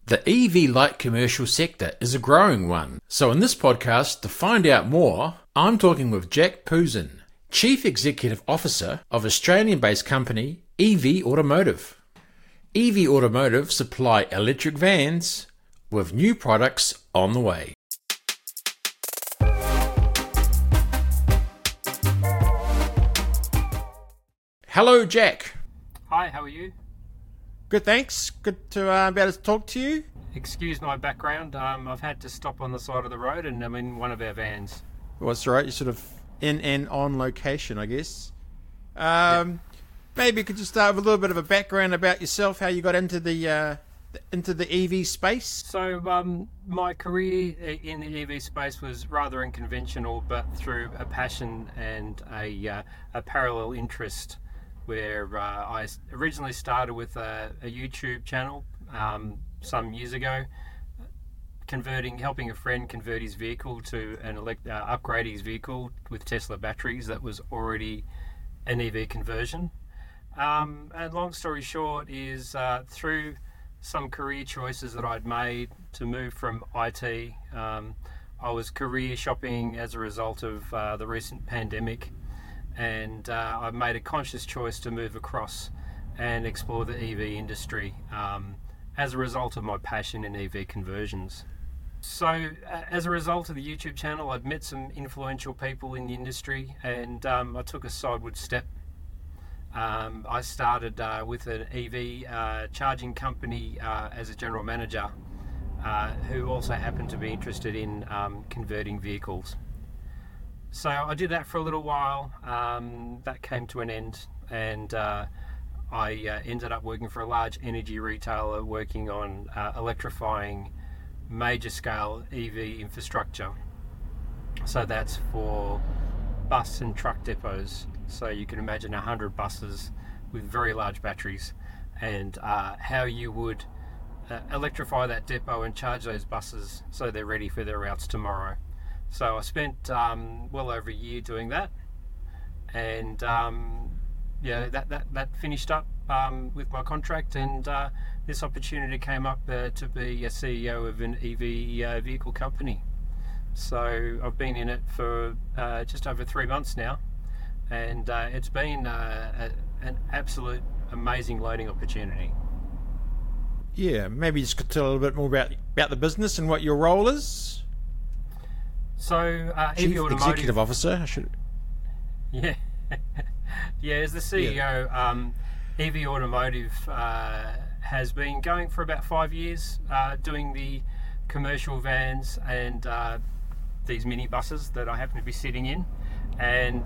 The EV light commercial sector is a growing one. So in this podcast, to find out more, I'm talking with Jack Pouzin, Chief Executive Officer of Australian-based company EV Automotive. EV Automotive supply electric vans with new products on the way. Hello, Jack. Hi, how are you? Good, thanks. Good to be able to talk to you. Excuse my background. I've had to stop on the side of the road and I'm in one of our vans. Well, that's right. You're sort of in and on location, I guess. Maybe you could just start with a little bit of a background about yourself, how you got into the EV space. So my career in the EV space was rather unconventional, but through a passion and a parallel interest, where I originally started with a YouTube channel some years ago, helping a friend convert his vehicle to upgrade his vehicle with Tesla batteries that was already an EV conversion. And long story short is through some career choices that I'd made to move from IT, I was career shopping as a result of the recent pandemic, and I made a conscious choice to move across and explore the EV industry as a result of my passion in EV conversions. So as a result of the YouTube channel, I'd met some influential people in the industry, and I took a sideward step. I started with an EV charging company as a general manager, who also happened to be interested in converting vehicles. So I did that for a little while. That came to an end, and I ended up working for a large energy retailer working on electrifying major scale EV infrastructure. So that's for bus and truck depots. So you can imagine 100 buses with very large batteries, and how you would electrify that depot and charge those buses so they're ready for their routes tomorrow. So I spent well over a year doing that, and that finished up with my contract, and this opportunity came up to be a CEO of an EV vehicle company. So I've been in it for just over 3 months now, and it's been an absolute amazing learning opportunity. Yeah, maybe just could tell a little bit more about the business and what your role is. So Chief EV Automotive Executive Officer, I should. Yeah, yeah. As the CEO, EV Automotive has been going for about 5 years, doing the commercial vans and these mini buses that I happen to be sitting in, and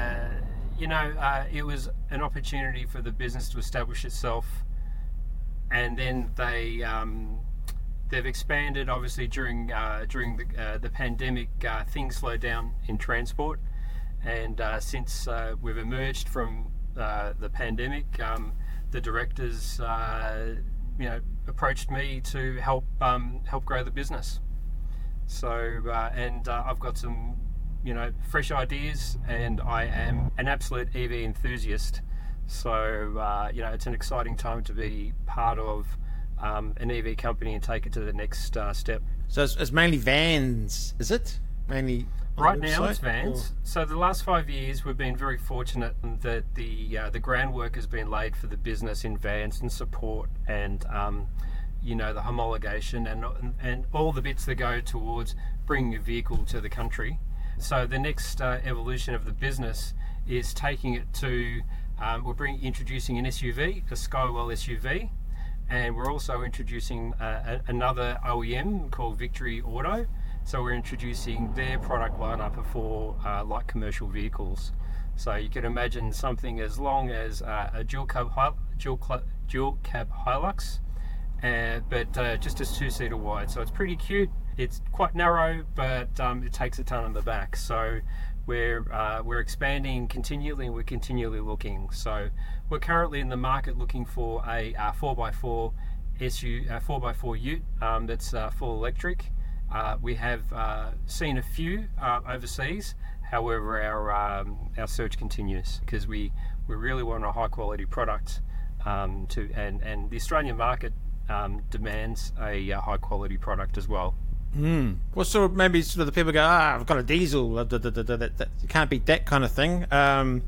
it was an opportunity for the business to establish itself, and then they've expanded. Obviously, during the pandemic, things slowed down in transport, and since we've emerged from the pandemic, the directors, approached me to help grow the business. So, I've got some, fresh ideas, and I am an absolute EV enthusiast. So, it's an exciting time to be part of an EV company and take it to the next step. So it's mainly vans, is it? Mainly right now it's vans. Or? So the last 5 years we've been very fortunate that the groundwork has been laid for the business in vans and support, and the homologation and all the bits that go towards bringing a vehicle to the country. So the next evolution of the business is taking it to introducing an SUV, a Skywell SUV. And we're also introducing another OEM called Victory Auto. So we're introducing their product lineup for light commercial vehicles. So you can imagine something as long as a dual cab Hilux, but just as 2-seater wide. So it's pretty cute. It's quite narrow, but it takes a ton on the back. So we're expanding continually, and we're continually looking. So we're currently in the market looking for a 4x4 4x4 ute that's full electric. We have seen a few overseas. However, our search continues because we really want a high quality product and the Australian market demands a high quality product as well. What sort of, maybe sort of the people go, I've got a diesel, you can't beat that kind of thing. How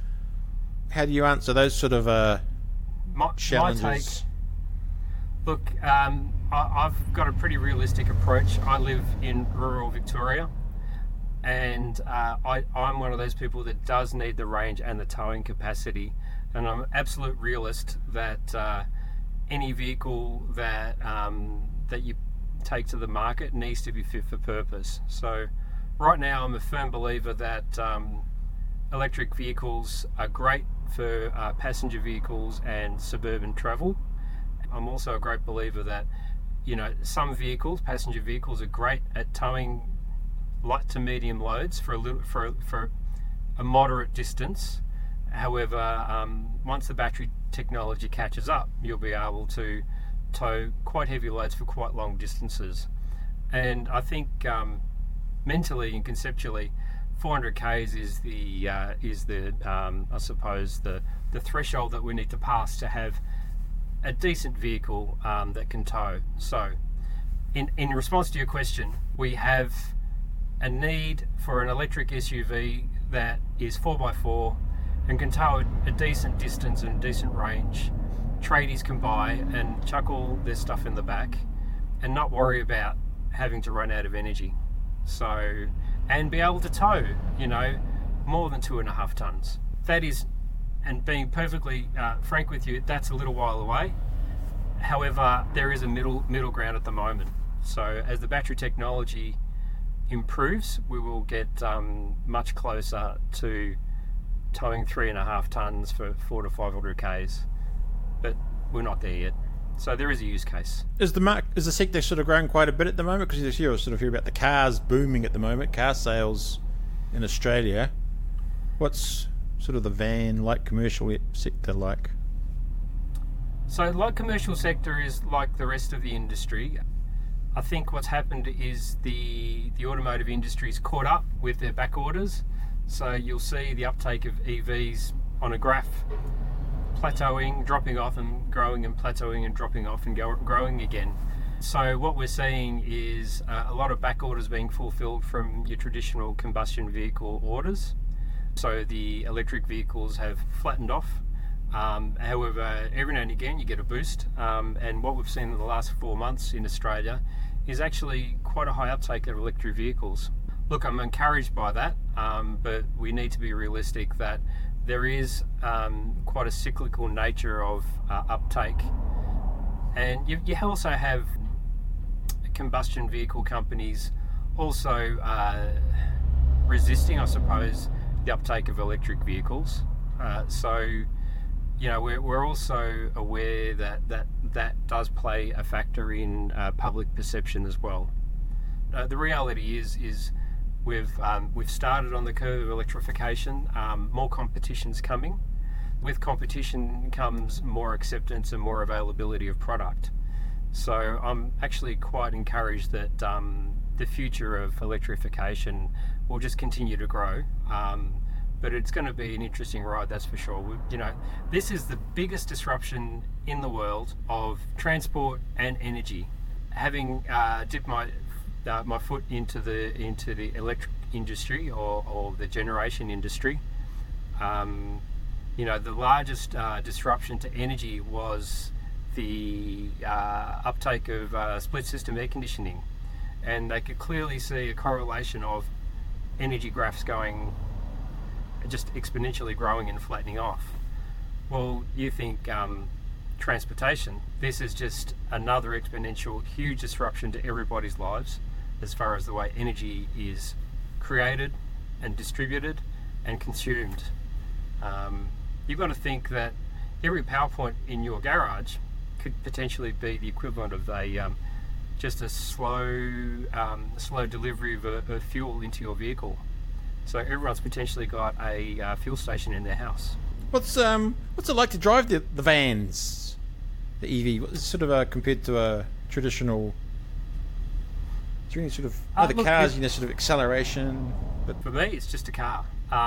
do you answer those sort of challenges? My take, look, I've got a pretty realistic approach. I live in rural Victoria, and I'm one of those people that does need the range and the towing capacity, and I'm an absolute realist that any vehicle that you take to the market needs to be fit for purpose. So right now I'm a firm believer that electric vehicles are great for passenger vehicles and suburban travel. I'm also a great believer that, you know, some vehicles, passenger vehicles, are great at towing light to medium loads for a moderate distance. However, once the battery technology catches up, you'll be able to tow quite heavy loads for quite long distances. And I think mentally and conceptually, 400 k's is the I suppose the threshold that we need to pass to have a decent vehicle that can tow. So, in response to your question, we have a need for an electric SUV that is 4x4 and can tow a decent distance and a decent range. Tradies can buy and chuck all their stuff in the back and not worry about having to run out of energy. So, and be able to tow, you know, more than 2.5 tons. That is, and being perfectly frank with you, that's a little while away. However, there is a middle ground at the moment. So as the battery technology improves, we will get much closer to towing 3.5 tons for 400 to 500 k's. But we're not there yet. So there is a use case. Is the sector sort of growing quite a bit at the moment? Because you sort of hear about the cars booming at the moment, car sales in Australia. What's sort of the van, light commercial sector like? So light commercial sector is like the rest of the industry. I think what's happened is the automotive industry's caught up with their back orders. So you'll see the uptake of EVs on a graph, plateauing, dropping off and growing, and plateauing and dropping off and growing again. So what we're seeing is a lot of back orders being fulfilled from your traditional combustion vehicle orders. So the electric vehicles have flattened off. However, every now and again you get a boost. And what we've seen in the last 4 months in Australia is actually quite a high uptake of electric vehicles. Look, I'm encouraged by that, but we need to be realistic that there is quite a cyclical nature of uptake. And you also have combustion vehicle companies also resisting, I suppose, the uptake of electric vehicles. So, you know, we're also aware that does play a factor in public perception as well. The reality is we've started on the curve of electrification. More competition's coming. With competition comes more acceptance and more availability of product. So I'm actually quite encouraged that the future of electrification will just continue to grow. But it's going to be an interesting ride, that's for sure. You know, this is the biggest disruption in the world of transport and energy. Having dipped my foot into the electric industry or the generation industry, you know, the largest disruption to energy was the uptake of split system air conditioning, and they could clearly see a correlation of energy graphs going just exponentially growing and flattening off. Well, you think transportation, this is just another exponential huge disruption to everybody's lives as far as the way energy is created and distributed and consumed. You've got to think that every power point in your garage could potentially be the equivalent of just a slow delivery of fuel into your vehicle. So everyone's potentially got a fuel station in their house. What's it like to drive the vans, the EV? What's sort of compared to a traditional? Is there any sort of the cars? Sort of acceleration. But for me, it's just a car.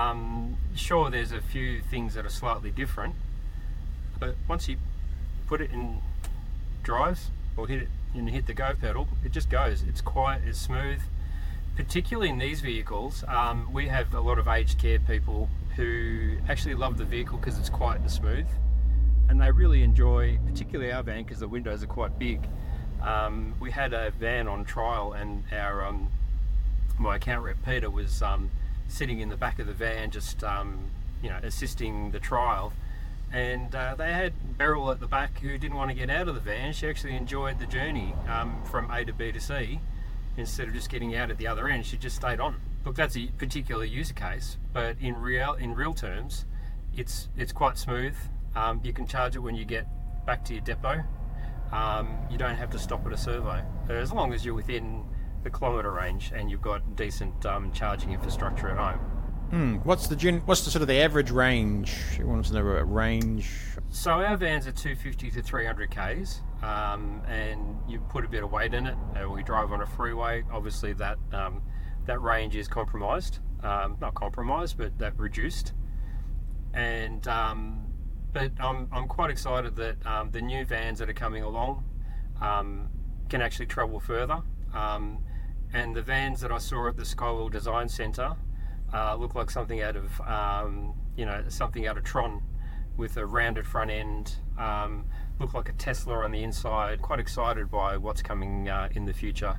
Sure, there's a few things that are slightly different, but once you put it in drives or hit it and hit the go pedal, it just goes. It's quiet, it's smooth. Particularly in these vehicles, we have a lot of aged care people who actually love the vehicle because it's quiet and smooth, and they really enjoy, particularly our van, because the windows are quite big. We had a van on trial, and our my account rep Peter was sitting in the back of the van, just assisting the trial. And they had Beryl at the back who didn't want to get out of the van. She actually enjoyed the journey from A to B to C. Instead of just getting out at the other end, she just stayed on. Look, that's a particular user case, but in real terms, it's quite smooth. You can charge it when you get back to your depot. You don't have to stop at a servo, as long as you're within the kilometre range and you've got decent charging infrastructure at home. What's the sort of the average range? You want to know a range? So our vans are 250 to 300 k's, and you put a bit of weight in it. We drive on a freeway. Obviously, that range is compromised. Not compromised, but that reduced. And but I'm quite excited that the new vans that are coming along can actually travel further. And the vans that I saw at the Skywheel Design Centre look like something out of something out of Tron, with a rounded front end. Look like a Tesla on the inside. Quite excited by what's coming in the future.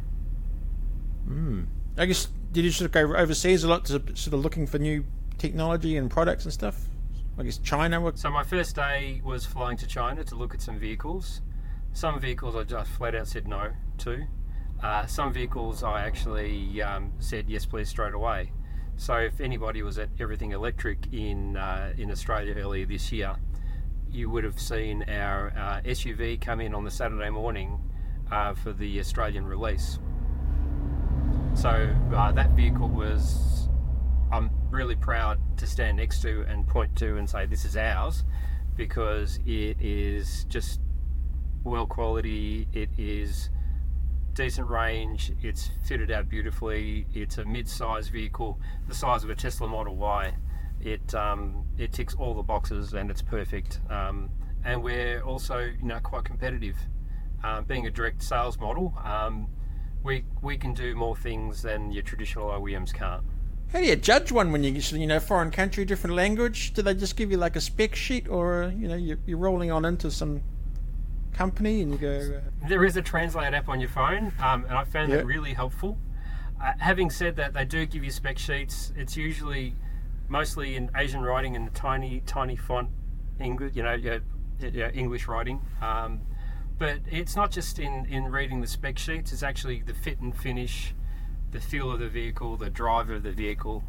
I guess, did you sort of go overseas a lot to sort of looking for new technology and products and stuff? I guess China. So my first day was flying to China to look at some vehicles. Some vehicles I just flat out said no to. Some vehicles I actually said yes please straight away. So if anybody was at Everything Electric in Australia earlier this year, you would have seen our SUV come in on the Saturday morning for the Australian release. So that vehicle was, I'm really proud to stand next to and point to and say this is ours, because it is just well quality, it is decent range, it's fitted out beautifully, it's a mid-size vehicle the size of a Tesla Model Y. It ticks all the boxes and it's perfect, and we're also quite competitive. Being a direct sales model, we can do more things than your traditional OEMs can't. How do you judge one when you foreign country, different language? Do they just give you like a spec sheet, or you're rolling on into some company and you go... There is a translate app on your phone, and I found that really helpful. Having said that, they do give you spec sheets. It's usually mostly in Asian writing and tiny font English, English writing. But it's not just in reading the spec sheets, it's actually the fit and finish, the feel of the vehicle, the drive of the vehicle.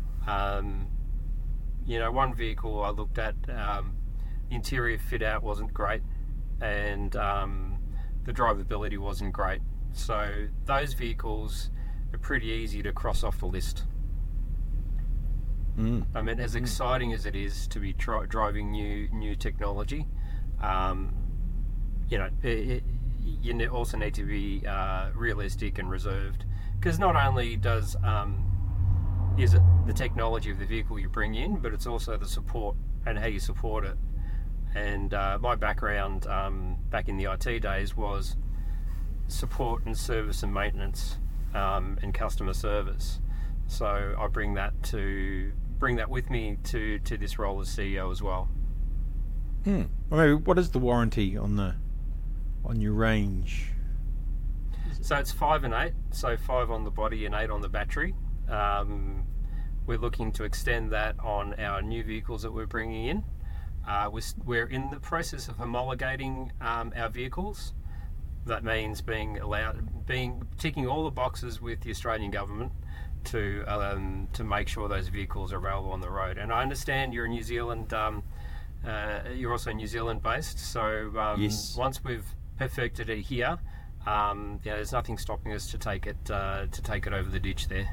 One vehicle I looked at, interior fit out wasn't great, and the drivability wasn't great. So those vehicles are pretty easy to cross off the list. I mean, as exciting as it is to be driving new technology, you also need to be realistic and reserved, because not only is it the technology of the vehicle you bring in, but it's also the support and how you support it. And my background back in the IT days was support and service and maintenance and customer service. So I bring that with me to this role as CEO as well. Well, maybe what is the warranty on your range? So it's 5 and 8, so 5 on the body and 8 on the battery. We're looking to extend that on our new vehicles that we're bringing in. We're in the process of homologating our vehicles. That means ticking all the boxes with the Australian government to make sure those vehicles are available on the road. And I understand you're in New Zealand. You're also New Zealand based. So yes. Once we've perfected it here, there's nothing stopping us to take it over the ditch there.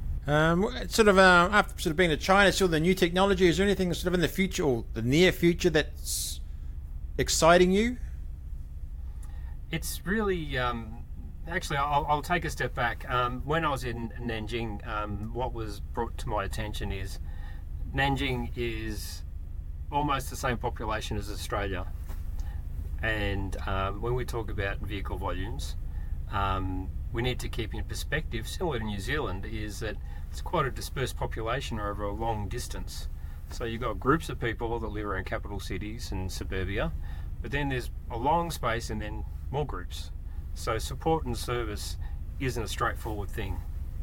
After being to China, still the new technology, is there anything sort of in the future or the near future that's exciting you? It's really, actually, I'll take a step back. When I was in Nanjing, what was brought to my attention is Nanjing is almost the same population as Australia. And when we talk about vehicle volumes, we need to keep in perspective, similar to New Zealand, is that it's quite a dispersed population over a long distance. So you've got groups of people that live around capital cities and suburbia, but then there's a long space and then more groups. So support and service isn't a straightforward thing.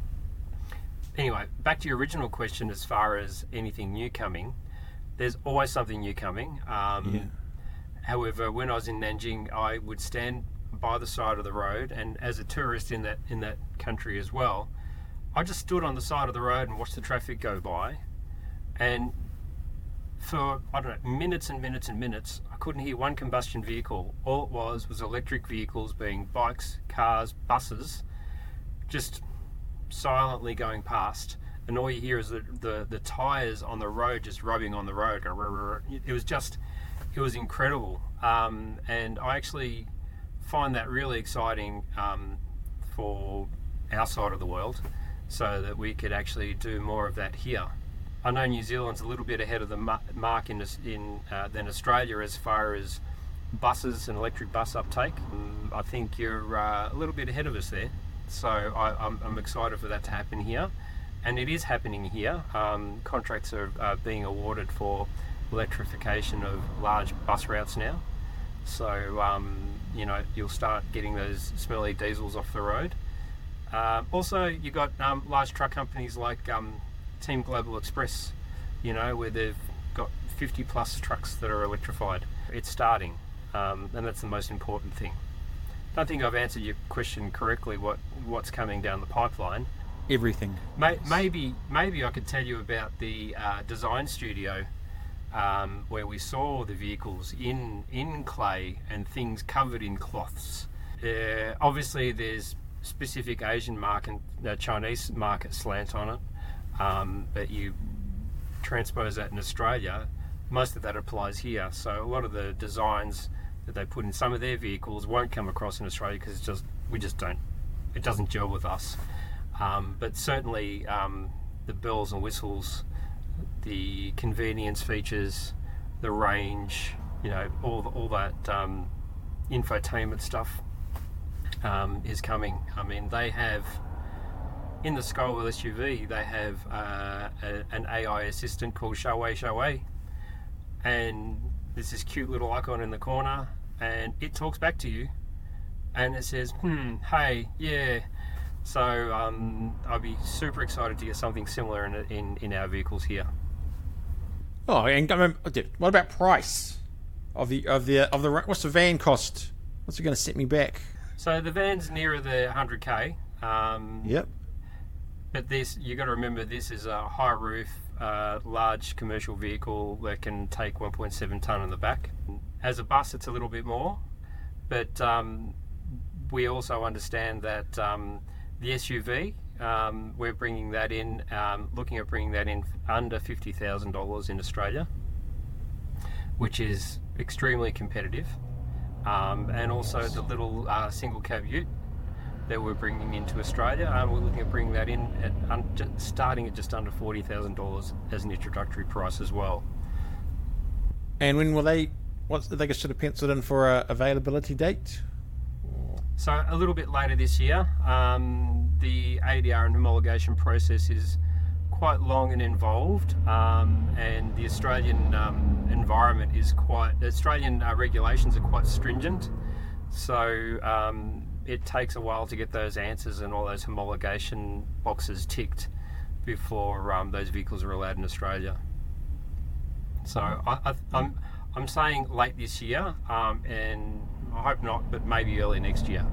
Anyway, back to your original question as far as anything new coming. There's always something new coming. However, when I was in Nanjing, I would stand by the side of the road, and as a tourist in that country as well, I just stood on the side of the road and watched the traffic go by, and for, I don't know, minutes and minutes and minutes, I couldn't hear one combustion vehicle. All it was electric vehicles, being bikes, cars, buses, just silently going past, and all you hear is the tyres on the road just rubbing on the road. It was incredible, and I actually find that really exciting for our side of the world, so that we could actually do more of that here. I know New Zealand's a little bit ahead of the mark than Australia as far as buses and electric bus uptake. I think you're a little bit ahead of us there, so I'm excited for that to happen here, and it is happening here. Contracts are being awarded for electrification of large bus routes now, so you'll start getting those smelly diesels off the road. Also, you've got large truck companies like Team Global Express, where they've got 50 plus trucks that are electrified. It's starting, and that's the most important thing. I don't think I've answered your question correctly, what's coming down the pipeline. Everything. Maybe I could tell you about the design studio, where we saw the vehicles in clay and things covered in cloths. Obviously, there's specific Asian market, Chinese market slant on it, but you transpose that in Australia, most of that applies here. So a lot of the designs that they put in some of their vehicles won't come across in Australia because it doesn't gel with us. But certainly the bells and whistles, the convenience features, the range, all that infotainment stuff is coming. I mean, they have, in the Skywell SUV, they have an AI assistant called Shaway, and there's this cute little icon in the corner, and it talks back to you, and it says, hey, yeah. So I'll be super excited to get something similar in our vehicles here. Oh, and what about price of the what's the van cost? What's it going to set me back? So the van's nearer the 100k. Yep. But you got to remember, this is a high roof, large commercial vehicle that can take 1.7 tonne on the back. As a bus, it's a little bit more, but we also understand that the SUV, we're bringing that in, looking at bringing that in under $50,000 in Australia, which is extremely competitive. And also the little single cab ute that we're bringing into Australia, we're looking at bringing that in starting at just under $40,000 as an introductory price as well. And when will they sort of penciled in for a availability date? So a little bit later this year. The ADR and homologation process is quite long and involved, and the Australian environment is Australian regulations are quite stringent, so it takes a while to get those answers and all those homologation boxes ticked before those vehicles are allowed in Australia. So I'm saying late this year, and I hope not, but maybe early next year.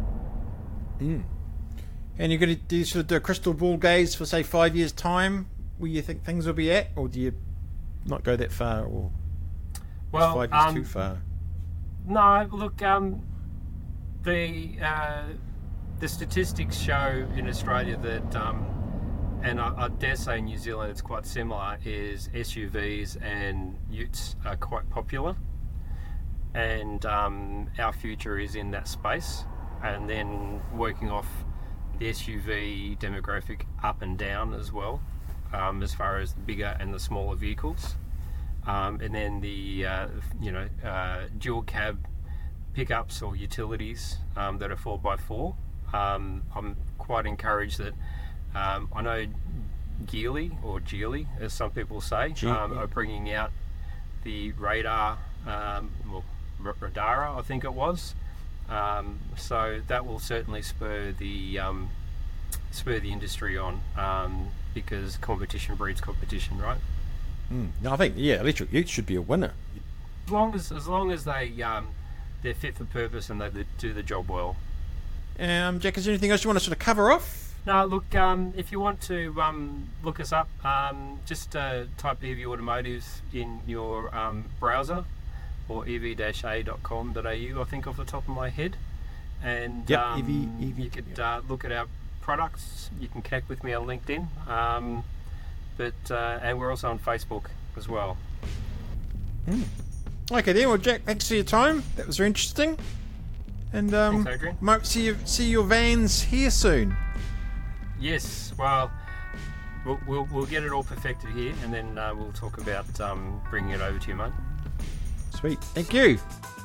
And you're going to do a crystal ball gaze for, say, 5 years' time, where you think things will be at, or do you not go that far, or is 5 years too far? No, look, the statistics show in Australia that, and I dare say in New Zealand it's quite similar, is SUVs and utes are quite popular, and our future is in that space, and then working off the SUV demographic up and down as well, as far as the bigger and the smaller vehicles, and then the dual cab pickups or utilities that are 4x4. I'm quite encouraged that I know Geely, or Geely as some people say, are bringing out the Radar, Radara I think it was. So that will certainly spur the industry on, because competition breeds competition, right? No, I think electric ute should be a winner. As long as they're fit for purpose and they do the job well. Jack, is there anything else you want to sort of cover off? No, look, if you want to look us up, just type EV Automotive in your browser, or ev-a.com.au, I think, off the top of my head. And EV, you could look at our products. You can connect with me on LinkedIn. And we're also on Facebook as well. Okay then, well Jack, thanks for your time. That was very interesting. And Thanks, Adrian. might see your vans here soon. Yes, well, we'll get it all perfected here, and then we'll talk about bringing it over to you, mate. Sweet, thank you.